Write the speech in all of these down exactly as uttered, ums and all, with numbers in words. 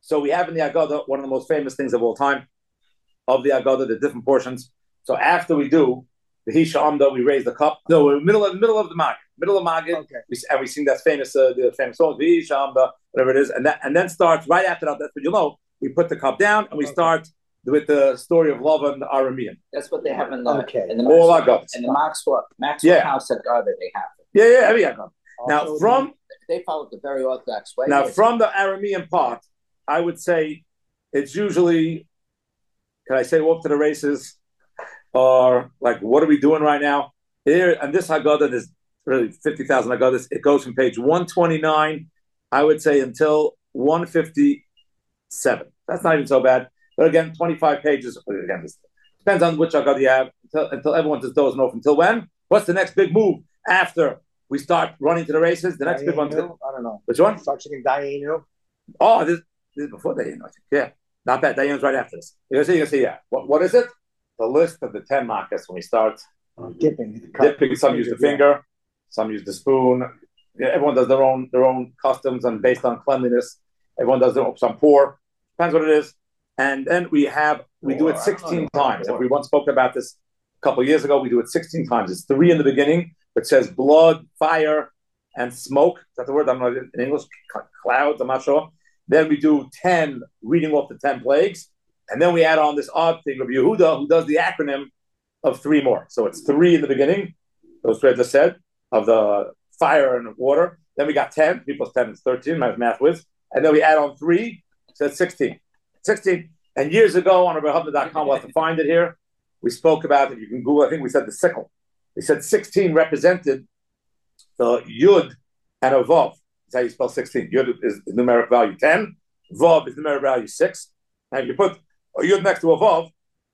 So we have in the Agada one of the most famous things of all time of the Agada, the different portions. So after we do the Hisha Amda, we raise the cup. No, we're in the middle of, middle of the Magid. Middle of Magid. Okay. We, and we sing that famous, uh, the famous song, the Hisha Amda, whatever it is. And, that, and then starts, right after that, that's what you'll know, we put the cup down and we okay. start with the story of Lava and the Aramean. That's what they have in the, okay. in the all Maxwell, in the Maxwell, Maxwell yeah. House at Garda, they have it. Yeah, yeah, every Agada. Now, from... They follow the very Orthodox way. Now, from the Aramean part, I would say it's usually, can I say off to the races, or like, what are we doing right now? Here, and this Haggadah, there's really fifty thousand Haggadahs. It goes from page one twenty-nine, I would say, until one fifty-seven. That's not even so bad. But again, twenty-five pages. Again, this depends on which Haggadah you have, until, until everyone just dozing off. Until when? What's the next big move after we start running to the races? The next Dayenu? big one. To, I don't know. Which one? Start singing Dayenu. Oh, this, this is before Dayenu, I think. Yeah. Not bad. Dayenu's right after this. You're going to see, you're going to see, yeah. What, what is it? The list of the ten makas when we start. Oh, dipping. Dipping. Some use the finger. Some use the spoon. Yeah, everyone does their own their own customs and based on cleanliness. Everyone does their own. Some pour. Depends what it is. And then we have, we do it sixteen times. If we once spoke about this a couple of years ago, we do it sixteen times. It's three in the beginning, which says blood, fire, and smoke. Is that the word? I don't know in English. Clouds, I'm not sure. Then we do ten, reading off the ten plagues. And then we add on this odd thing of Yehuda, who does the acronym of three more. So it's three in the beginning, those three I just said, of the fire and water. Then we got ten. Three plus ten is thirteen, my math whiz. And then we add on three, so it's sixteen. sixteen. And years ago on Rebbe dot com, we'll have to find it here. We spoke about it. You can Google, I think we said the sickle. We said sixteen represented the Yud and a Vav. That's how you spell sixteen. Yud is the numeric value ten. Vav is the numeric value six. And if you put a Yud next to a Vav,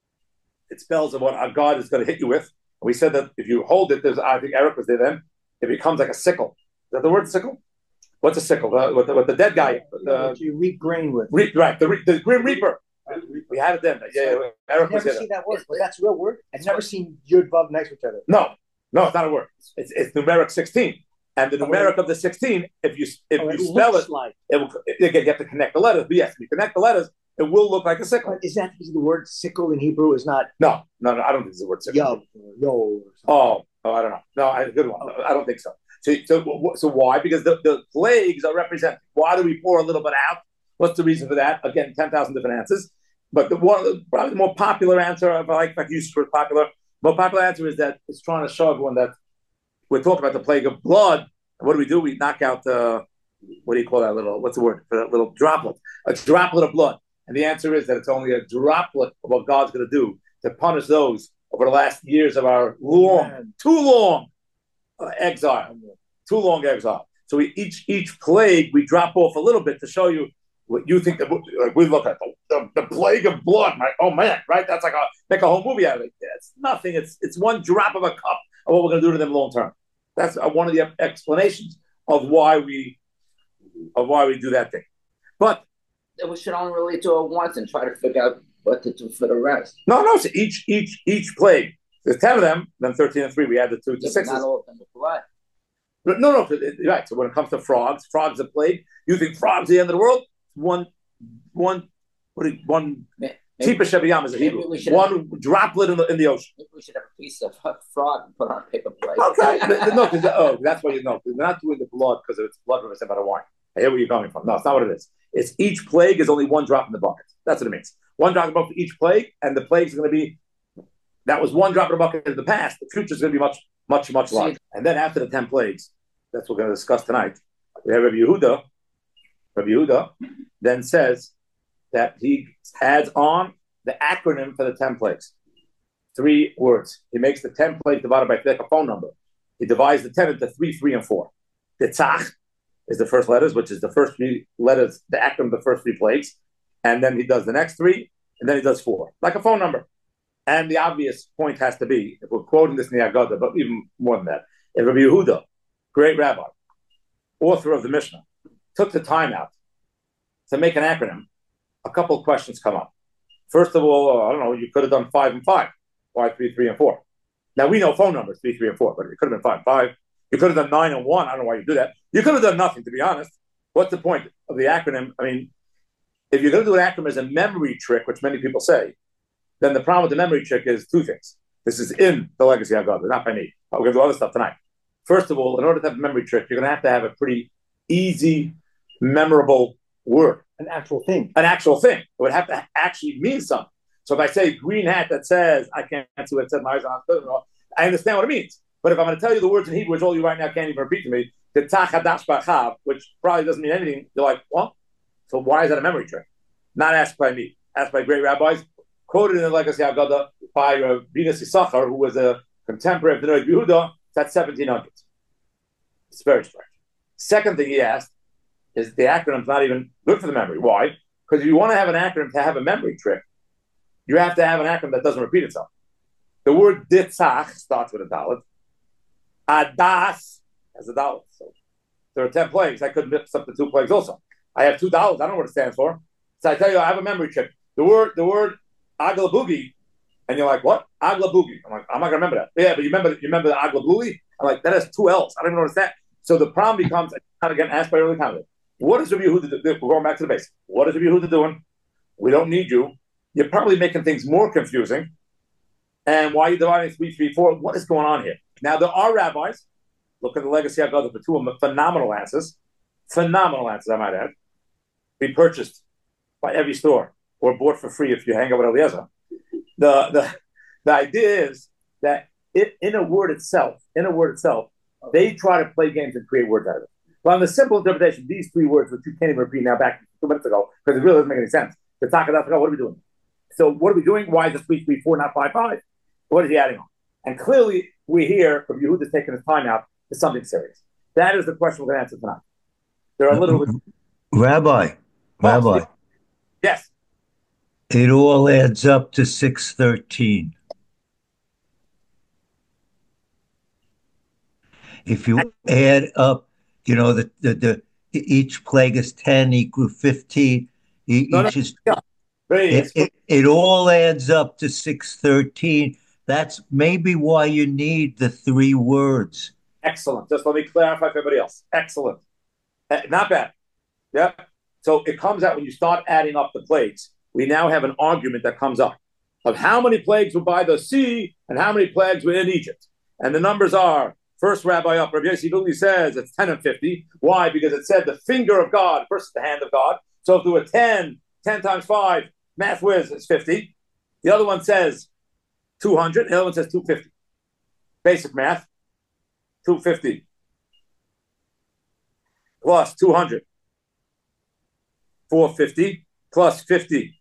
it spells what a God is going to hit you with. And we said that if you hold it, there's, I think Eric was there then, it becomes like a sickle. Is that the word sickle? What's a sickle? The, with, the, with the dead guy. The, what you reap grain with. Re, right, the, the Grim Reaper. We had it then. Yeah, yeah, Eric I've never seen that word, but that's a real word. I've never seen Yud Vav next to each other. No, no, it's not a word. It's, it's numeric sixteen. And the numeric of the sixteen, if you if oh, you it spell it, like. it will, again, you have to connect the letters. But yes, if you connect the letters, it will look like a sickle. Is that is the word sickle in Hebrew is not? No, no, no. I don't think it's the word sickle. Yo, yo. Oh, oh, I don't know. No, I, good one. I don't think so. So, so, so why? Because the, the plagues are represented. Why do we pour a little bit out? What's the reason for that? Again, ten thousand different answers. But the one, probably the more popular answer, if I like, like use for popular, more popular answer is that it's trying to show everyone that we're talking about the plague of blood. And what do we do? We knock out the, what do you call that little, what's the word for that little droplet? A droplet of blood. And the answer is that it's only a droplet of what God's going to do to punish those over the last years of our long, Man. too long uh, exile, too long exile. So we, each each plague, we drop off a little bit to show you what you think that like we look at the, the, the plague of blood. Right? Oh man, right? That's like a make a whole movie out of it. It's nothing. It's it's one drop of a cup of what we're going to do to them long term. That's uh, one of the explanations of why we of why we do that thing. But we should only relate to it once and try to figure out what to do for the rest. No, no. So each each each plague. There's ten of them. Then thirteen and three. We add the two to yeah, six. Not all of them are blood. But no, no. Right. So when it comes to frogs, frogs are plague. You think frogs are the end of the world? One, one, what? You, one. Tipa Shebiyam is a Hebrew. One have, droplet in the in the ocean. Maybe we should have a piece of a frog and put on a paper plate. Okay. no, oh, that's why you know. They're not doing the blood because it's blood represented by the wine. I hear where you're coming from. No, it's not what it is. It's each plague is only one drop in the bucket. That's what it means. One drop in the bucket for each plague, and the plagues are going to be. That was one drop in the bucket in the past. The future is going to be much, much, much larger. And then after the ten plagues, that's what we're going to discuss tonight. We have Rabbi Yehuda. Rabbi Yehuda then says that he adds on the acronym for the ten plagues. Three words. He makes the ten plagues divided by like a phone number. He divides the ten into three, three, and four. The tzach is the first letters, which is the first three letters, the acronym of the first three plagues. And then he does the next three, and then he does four. Like a phone number. And the obvious point has to be, if we're quoting this in the Agadah, but even more than that, if Rabbi Yehuda, great rabbi, author of the Mishnah, took the time out to make an acronym, a couple of questions come up. First of all, uh, I don't know, you could have done five and five. Why three, three, and four? Now, we know phone numbers, three, three, and four, but it could have been five and five. You could have done nine and one. I don't know why you do that. You could have done nothing, to be honest. What's the point of the acronym? I mean, if you're going to do an acronym as a memory trick, which many people say, then the problem with the memory trick is two things. This is in the Legacy Haggadah, not by me. We're going to do other stuff tonight. First of all, in order to have a memory trick, you're going to have to have a pretty easy, memorable word. An actual thing. An actual thing. It would have to actually mean something. So if I say green hat that says, I can't see what it said, my eyes on hospital, I understand what it means. But if I'm going to tell you the words in Hebrew, which all you right now can't even repeat to me, the tachadash bachav, which probably doesn't mean anything, you're like, well, so why is that a memory trick? Not asked by me, asked by great rabbis, quoted in the Legacy Haggadah by uh, Bina Sisachar, who was a contemporary of the Noach Yehuda. That's seventeen hundred. It's very strange. Second thing he asked is the acronym's not even good for the memory. Why? Because if you want to have an acronym to have a memory trick, you have to have an acronym that doesn't repeat itself. The word ditzach starts with a dalet. Adas has a dalet. So there are ten plagues. I could mix up the two plagues also. I have two dalets. I don't know what it stands for. So I tell you, I have a memory trick. The word, the word aglabugi, and you're like, what? Aglabugi. I'm like, I'm not gonna remember that. Yeah, but you remember, you remember the aglabugi? I'm like, that has two L's. I don't even understand. So the problem becomes, kind of getting asked by early comment. What is Rabbi Yehuda doing? We're going back to the basics. What is Rabbi Yehuda doing? We don't need you. You're probably making things more confusing. And why are you dividing three, three, four? What is going on here? Now, there are rabbis. Look at the Legacy Haggadah for two of them. Phenomenal answers. Phenomenal answers, I might add. Be purchased by every store or bought for free if you hang out with Eliezer. The, the, the idea is that it, in a word itself, in a word itself, they try to play games and create words out of it. But on the simple interpretation, these three words, which you can't even repeat now back two minutes ago, because it really doesn't make any sense. The Tachadash, what are we doing? So what are we doing? Why is it three, three, four, not five, five? What is he adding on? And clearly, we hear from Yehuda's taking his time out to something serious. That is the question we're going to answer tonight. There are a little bit. Rabbi, Oh, Rabbi. Steve. Yes. It all adds up to six thirteen. If you add up, you know, the, the, the each plague is ten equal fifteen. E- No, no, each is yeah. Very it, it, it all adds up to six thirteen. That's maybe why you need the three words. Excellent. Just let me clarify for everybody else. Excellent. Uh, not bad. Yep. So it comes out when you start adding up the plagues, we now have an argument that comes up of how many plagues were by the sea and how many plagues were in Egypt. And the numbers are, first rabbi up, Rabbi Yossi Luli says it's ten and fifty. Why? Because it said the finger of God versus the hand of God. So if there were ten, ten times five, math whiz, it's fifty. The other one says two hundred. The other one says two hundred fifty. Basic math. two hundred fifty plus two hundred. four hundred fifty plus fifty.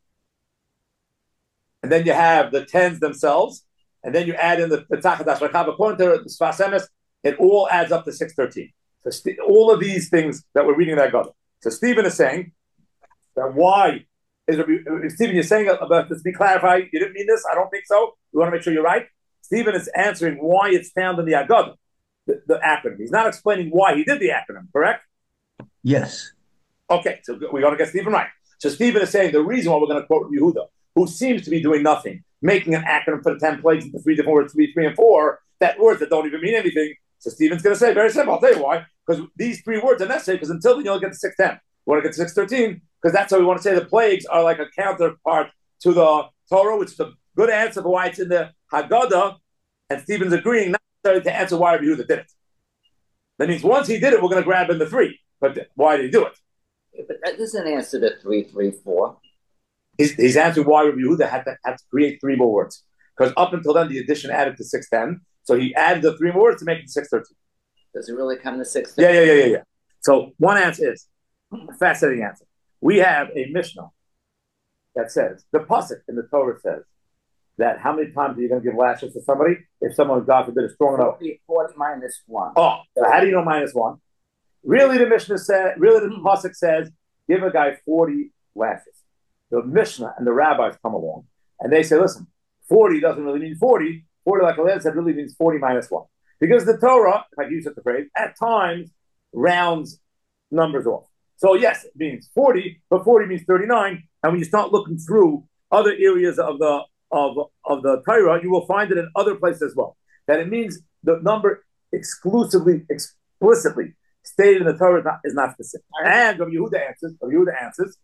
And then you have the tens themselves. And then you add in the, the Tachadash Rachav. According to the Sfas Emes, it all adds up to six thirteen. So st- all of these things that we're reading in that God. So Stephen is saying that why is it, Stephen, you're saying about this, be clarified, you didn't mean this? I don't think so. We want to make sure you're right. Stephen is answering why it's found in the Haggadah, the, the acronym. He's not explaining why he did the acronym, correct? Yes. Okay, so we're going to get Stephen right. So Stephen is saying the reason why we're going to quote Yehuda, who seems to be doing nothing, making an acronym for the ten plagues into three different words, three, three, and four, that words that don't even mean anything. So Stephen's going to say, very simple, I'll tell you why. Because these three words are necessary, because until then you only get to six ten. We want to get to six thirteen, because that's how we want to say the plagues are like a counterpart to the Torah, which is a good answer for why it's in the Haggadah, and Stephen's agreeing not necessarily to answer why Yehuda did it. That means once he did it, we're going to grab in the three. But why did he do it? Yeah, but that doesn't answer the three, three, four. He's, he's answering why Rabbi Yehuda had to, had to create three more words. Because up until then, the addition added to six ten. So he added the three more words to make it six thirteen. Does it really come to six? Yeah, yeah, yeah, yeah, yeah. So one answer is a fascinating answer. We have a Mishnah that says, the pasuk in the Torah says that how many times are you going to give lashes to somebody if someone, God forbid, is strong enough? forty, forty minus one. Oh, so how do you know minus one? Really, the Mishnah said, really, the pasuk says, give a guy forty lashes. The Mishnah and the rabbis come along and they say, listen, forty doesn't really mean forty. forty, like Eliezer said, really means forty minus one. Because the Torah, if I use such a phrase, at times rounds numbers off. So yes, it means forty, but forty means thirty-nine. And when you start looking through other areas of the of, of the Torah, you will find it in other places as well. That it means the number exclusively, explicitly stated in the Torah is not, is not specific. And Rabbi Yehuda answers, Rabbi Yehuda answers,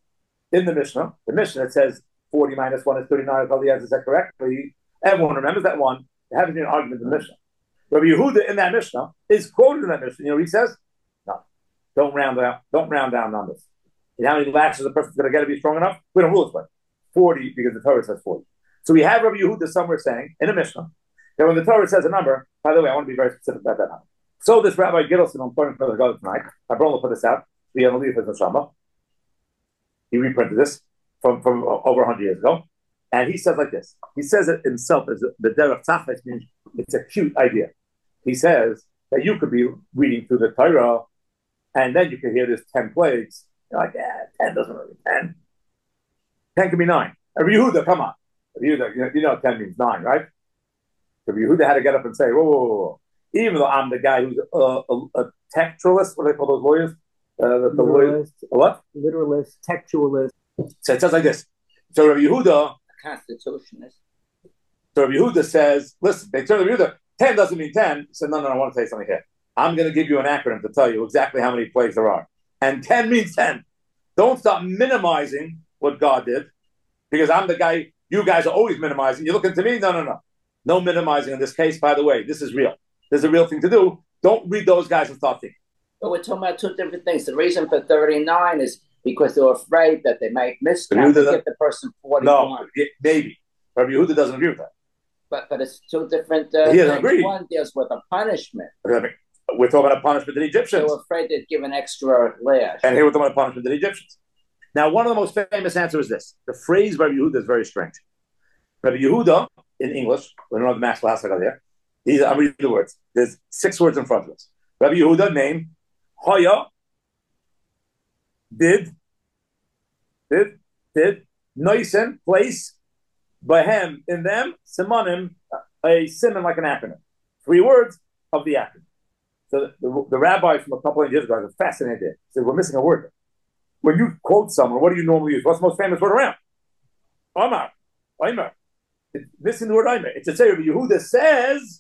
in the Mishnah, the Mishnah it says forty minus one is thirty-nine. If he has it correctly, everyone remembers that one. There hasn't been an argument in the Mishnah. Rabbi Yehuda in that Mishnah is quoted in that Mishnah. You know what he says? No, don't round down, don't round down numbers. You know how many lashes a person's going to get to be strong enough? We don't rule this way. forty because the Torah says forty. So we have Rabbi Yehuda somewhere saying in a Mishnah that when the Torah says a number, by the way, I want to be very specific about that number. So this Rabbi Gittleson, I'm pointing for the God tonight. I brought him put this out. The Analyth is Neshama. He reprinted this from, from over one hundred years ago. And he says like this. He says it himself as the Derech Tzachas means it's a cute idea. He says that you could be reading through the Torah and then you could hear this ten plagues. You're like, yeah, ten doesn't really mean ten. ten can be nine. Rabbi Yehuda, come on. Rabbi Yehuda, you know, you know ten means nine, right? Rabbi Yehuda had to get up and say, whoa, whoa, whoa, whoa. Even though I'm the guy who's a, a, a textualist, what do they call those lawyers? Uh, the, the lawyers, what? Literalist, textualist. So it says like this. So Rabbi Yehuda, Constitutionalist. so Rabbi Yehuda says, listen, they tell Rabbi Yehuda, ten doesn't mean ten. He said, no, no, I want to tell you something here. I'm going to give you an acronym to tell you exactly how many plagues there are. And ten means ten. Don't stop minimizing what God did, because I'm the guy, you guys are always minimizing. You're looking to me? No, no, no. No minimizing in this case. By the way, this is real. There's a real thing to do. Don't read those guys and start thinking. But we're talking about two different things. The reason for thirty-nine is because they were afraid that they might miscount to get the person forty-one. No, maybe. Rabbi Yehuda doesn't agree with that. But but it's two different uh, he doesn't things. Agree. One deals with a punishment. We're talking about punishment to the Egyptians. They were afraid they'd give an extra lash. And here we're talking about punishment to the Egyptians. Now, one of the most famous answers is this. The phrase Rabbi Yehuda is very strange. Rabbi Yehuda, in English, we don't have the Maxwell House I got here. He's, I'm reading the words. There's six words in front of us. Rabbi Yehuda, name, Hoya, did, did, did, Noisen, place, Bahem, in them, Simonim, a simon like an acronym. Three words of the acronym. So the, the, the rabbi from a couple of years ago has a fascinating idea. He said, we're missing a word. When you quote someone, what do you normally use? What's the most famous word around? Omar. Omer. It's missing the word Omer. It's to say, Rabbi Yehuda says,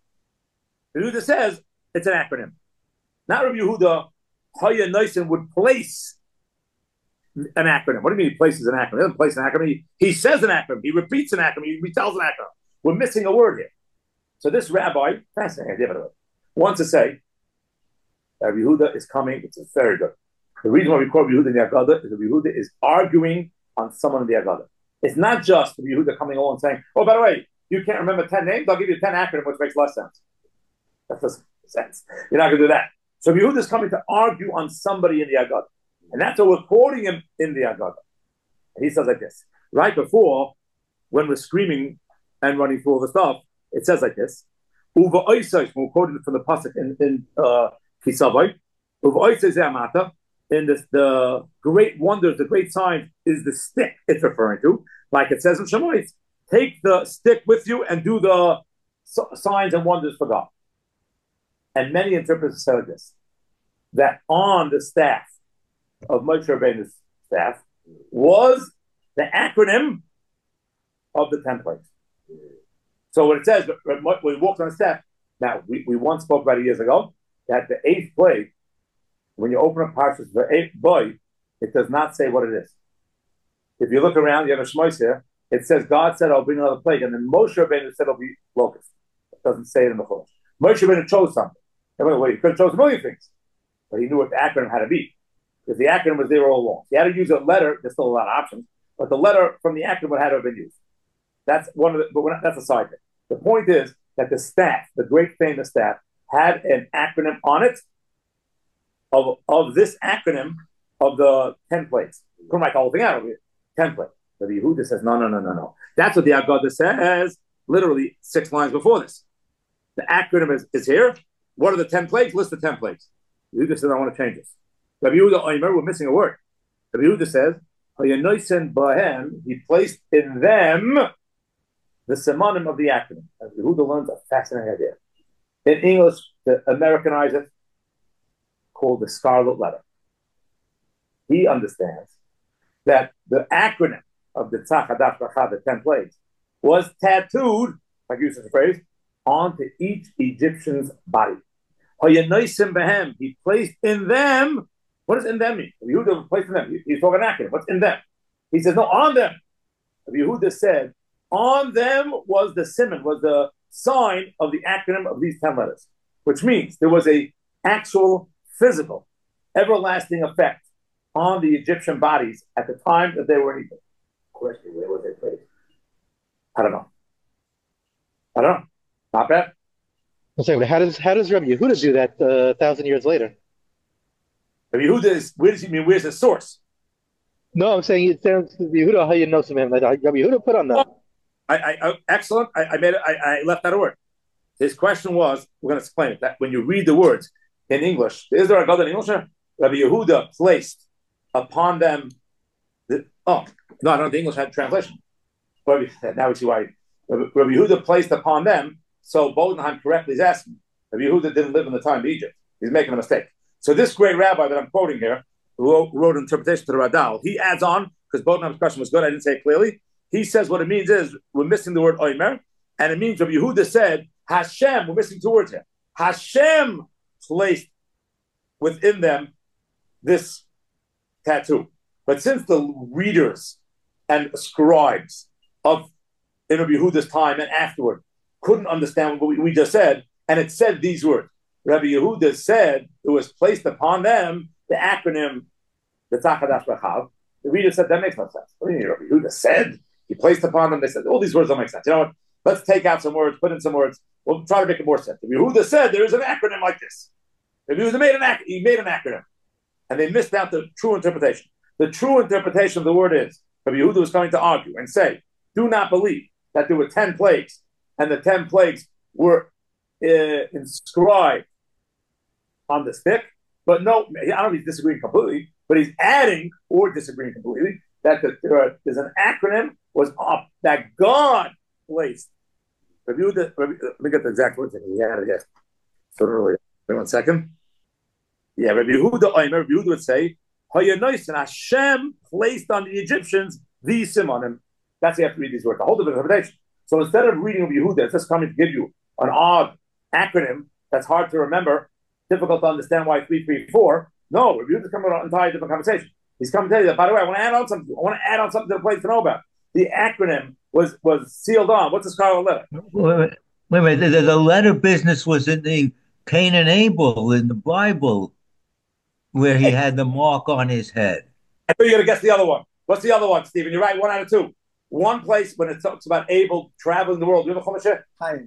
Rabbi Yehuda says, it's an acronym. Not Rabbi Yehuda, Hoya Noisen would place an acronym. What do you mean he places an acronym? He doesn't place an acronym. He, he says an acronym. He repeats an acronym. He retells an acronym. We're missing a word here. So this rabbi, fascinating idea, by the way, wants to say that Rabbi Yehuda is coming. It's very good. The reason why we call Rabbi Yehuda in the Agadah is that Rabbi Yehuda is arguing on someone in the Agadah. It's not just Rabbi Yehuda coming along and saying, oh, by the way, you can't remember ten names? I'll give you ten acronyms, which makes less sense. That doesn't make sense. You're not going to do that. So Rabbi Yehuda is coming to argue on somebody in the Agadah. And that's why we're quoting him in the Agadah. And he says like this. Right before, when we're screaming and running through all the stuff, it says like this. Uva oisais, we're quoting it from the pasuk in, in uh, Kisavai. Uva oisais amata. In this, the great wonders, the great signs is the stick it's referring to. Like it says in Shemois, take the stick with you and do the so, signs and wonders for God. And many interpreters say this, that on the staff of Moshe Rabbeinu's staff was the acronym of the ten plagues. So when it says, when we walked on the staff, now we, we once spoke about it years ago, that the eighth plague, when you open up Parshas the eighth boy, it does not say what it is. If you look around, you have a Shmois here, it says, God said, I'll bring another plague, and then Moshe Rabbeinu said it'll be locust. It doesn't say it in the Chumash. Moshe Rabbeinu chose something. Anyway, he could have chosen a million things, but he knew what the acronym had to be. Because the acronym was there all along. He had to use a letter, there's still a lot of options, but the letter from the acronym would have to have been used. That's one of the, but not, that's a side thing. The point is that the staff, the great famous staff, had an acronym on it of, of this acronym of the ten plagues. Couldn't write the whole thing out of it. Ten plagues. But the Yehuda says, no, no, no, no, no. That's what the Agadah says, literally six lines before this. The acronym is, is here. What are the ten plagues? List the ten plagues. The Yehuda says, I want to change this. Rabbi Yehuda, I remember we're missing a word. Rabbi Yehuda says, he placed in them the simonim of the acronym. Rabbi Yehuda learns a fascinating idea. In English, to Americanize it, called the scarlet letter. He understands that the acronym of the Tzach Hadash Bracha, the ten plagues, was tattooed, like you said the phrase, onto each Egyptian's body. He placed in them. What does in them mean? Yehuda placed in them. He's talking acronym. What's in them? He says, no, on them. Rabbi Yehuda said, on them was the simon, was the sign of the acronym of these ten letters, which means there was a actual physical, everlasting effect on the Egyptian bodies at the time that they were in Egypt. Question, where was they placed? I don't know. I don't know. Not bad. So how does how does Rabbi Yehuda do that uh, a thousand years later? Rabbi Yehuda is, where does he mean, where's the source? No, I'm saying it sounds Rabbi Yehuda, how you know some him. Like Rabbi Yehuda put on that. Oh, I, I, I, excellent. I, I made it. I, I left out a word. His question was, we're going to explain it, that when you read the words in English, is there a God in English? Rabbi Yehuda placed upon them, the, oh, no, I don't know, the English had translation. Rabbi, now we see why. Rabbi, Rabbi Yehuda placed upon them, so Bodenheim correctly is asking, Rabbi Yehuda didn't live in the time of Egypt. He's making a mistake. So this great rabbi that I'm quoting here, who wrote, wrote an interpretation to the Radal, he adds on, because Bodenheim's question was good, I didn't say it clearly, he says what it means is, we're missing the word Oimer, and it means Rabbi Yehuda said, Hashem, we're missing two words here. Hashem placed within them this tattoo. But since the readers and scribes of in Rabbi Yehuda's time and afterward couldn't understand what we, we just said, and it said these words, Rabbi Yehuda said it was placed upon them the acronym, the Tzachadash Rachav. The reader said, that makes no sense. What do you mean, Rabbi Yehuda said? He placed upon them, they said, all these words don't make sense. You know what? Let's take out some words, put in some words. We'll try to make it more sense. Rabbi Yehuda said there is an acronym like this. Rabbi Yehuda made an ac- he made an acronym. And they missed out the true interpretation. The true interpretation of the word is, Rabbi Yehuda was coming to argue and say, do not believe that there were ten plagues, and the ten plagues were uh, inscribed on the stick. But no, I don't know if he's disagreeing completely, but he's adding, or disagreeing completely, that the, there are, there's an acronym was up that God placed. Rabbi Yehuda, Rabbi, let me get the exact words. He had it here so earlier. Wait one second. Yeah, Rabbi Yehuda, Rabbi Yehuda would say, and Hashem placed on the Egyptians the simonim. That's how you have to read these words. The whole different interpretation. So instead of reading Rabbi Yehuda, it's just coming to give you an odd acronym that's hard to remember, difficult to understand why three three four. No, Rabbi Yehuda's coming on an entirely different conversation. He's coming to tell you that, by the way, I want to add on something. I want to add on something to the place to know about. The acronym was was sealed on. What's the scarlet letter? Wait, wait a minute. The, the letter business was in the Cain and Abel in the Bible, where he had the mark on his head. I thought you were going to guess the other one. What's the other one, Stephen? You're right, one out of two. One place when it talks about Abel traveling the world. Do you have a Chumash? Cain.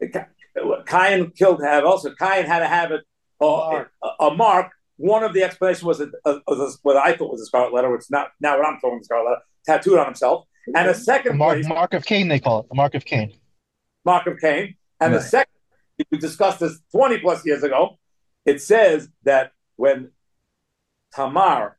Cain killed to have also. Cain had to have it, uh, a, a mark. One of the explanations was, a, a, was a, what I thought was a scarlet letter, which is not now what I'm talking the scarlet letter, tattooed on himself. And a second the mark, place, mark of Cain, they call it the mark of Cain. Mark of Cain. And right. the second, we discussed this twenty plus years ago. It says that when Tamar,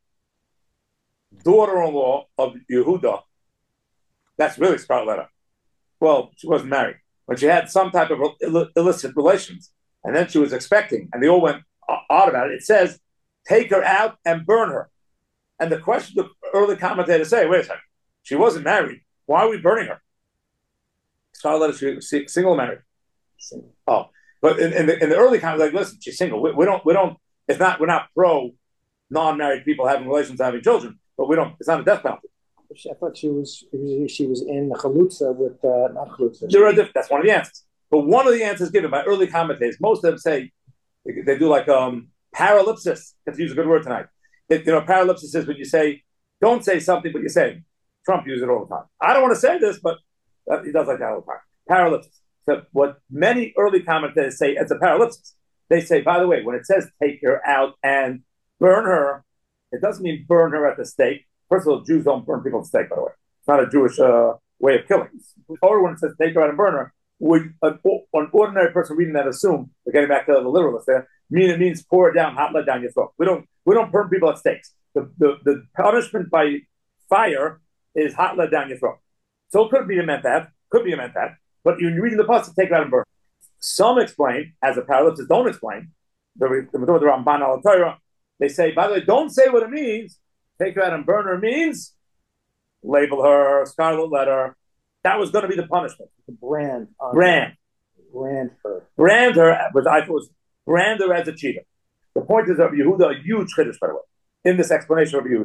daughter-in-law of Yehuda, that's really scarlet letter. Well, she wasn't married, but she had some type of Ill- illicit relations, and then she was expecting, and they all went odd about it. It says, take her out and burn her. And the question the early commentators say, wait a second, she wasn't married. Why are we burning her? Scarlet letter, she single married. Single. Oh, but in, in, the, in the early commentators, like, listen, she's single. We, we don't, we don't. It's not. We're not pro non-married people having relations, having children. But we don't. It's not a death penalty. I thought she was she was in Chalutza with uh, not Chalutza. There are diff- that's one of the answers. But one of the answers given by early commentators, most of them say they, they do like um paralipsis. To use a good word tonight. It, you know, paralipsis is when you say don't say something, but you say. Trump uses it all the time. I don't want to say this, but uh, he does like that all the time. Paralipsis. So what many early commentators say it's a paralipsis. They say, by the way, when it says take her out and burn her, it doesn't mean burn her at the stake. First of all, Jews don't burn people at the stake, by the way. It's not a Jewish uh, way of killing. Or when it says take her out and burn her, would an, an ordinary person reading that assume, we're getting back to the literalist there, mean it means pour it down, hot lead down your throat. We don't we don't burn people at stakes. The, the, the punishment by fire is hot lead down your throat. So it could be meant that, could be meant that, but you're reading the pasuk, take it out and burn. Some explain, as a paralipsis don't explain, the, the, the Ramban al Torah, they say, by the way, don't say what it means. Take her out and burn her means label her, scarlet letter. That was going to be the punishment. The brand. On brand. Brand her. Brand her, which I thought was brand her as a cheater. The point is of Yehuda, a huge chiddush, by the way, in this explanation of Yehuda.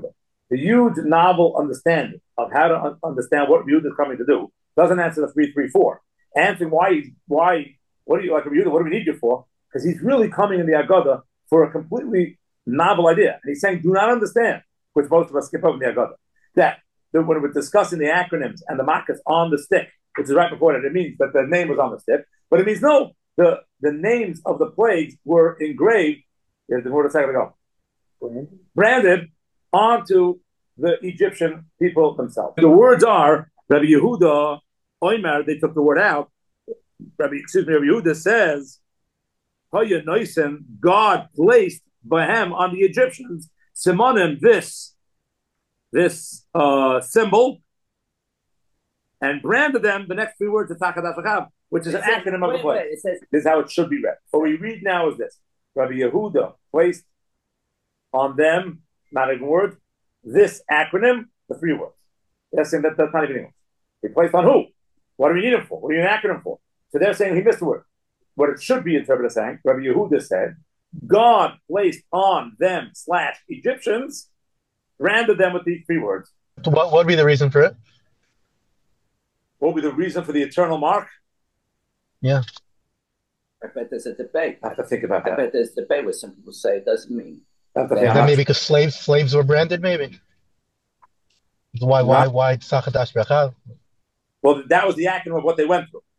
the huge novel understanding of how to un- understand what Rabbi Yehuda is coming to do doesn't answer the three three four. Answering why why what do you like Rabbi Yehuda? What do we need you for? Because he's really coming in the Agada for a completely novel idea, and he's saying, do not understand, which most of us skip over in the Agada, that, that when we're discussing the acronyms and the markers on the stick, which is right before that, it means that the name was on the stick, but it means no, the the names of the plagues were engraved. Where a second ago, branded onto the Egyptian people themselves. The words are Rabbi Yehuda, Oimer, they took the word out. Rabbi, excuse me, Rabbi Yehuda says, Haya Noisen, God placed Bahem on the Egyptians, Simonim, this, this uh, symbol, and branded them the next three words of Takadash Achav, which is it an says, acronym of the plague. This is how it should be read. What we read now is this. Rabbi Yehuda placed on them, not even words, this acronym, the three words. They're saying that that's not even English. He placed on who? What do we need him for? What do you need an acronym for? So they're saying he missed a word. What it should be interpreted as saying, Rabbi Yehuda said, God placed on them slash Egyptians, branded them with these three words. What would be the reason for it? What would be the reason for the eternal mark? Yeah. I bet there's a debate. I have to think about that. I bet there's a debate where some people say it doesn't mean. Is that maybe because slaves slaves were branded, maybe? Why, why, why Takadash Achav? Well, that was the acronym of what they went through.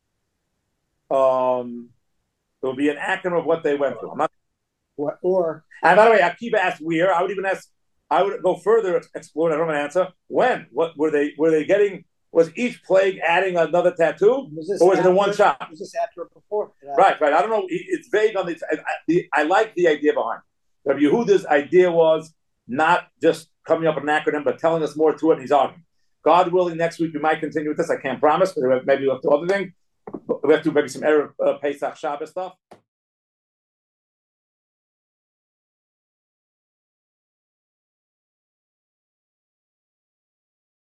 Um, it would be an acronym of what they went through. I'm not. What, or and by the way, Akiva asked where. I would even ask. I would go further, explore. I don't have an answer. When? What were they? Were they getting? Was each plague adding another tattoo, was or was after, it in one shot? Was this after or before? Right, right. I don't know. It's vague on the. I, I, I like the idea behind it. Rabbi Yehuda's idea was not just coming up with an acronym, but telling us more to it. And he's arguing. God willing, next week we might continue with this. I can't promise, but maybe we'll have to do other things. We have to do maybe some Erev uh, Pesach Shabbos stuff.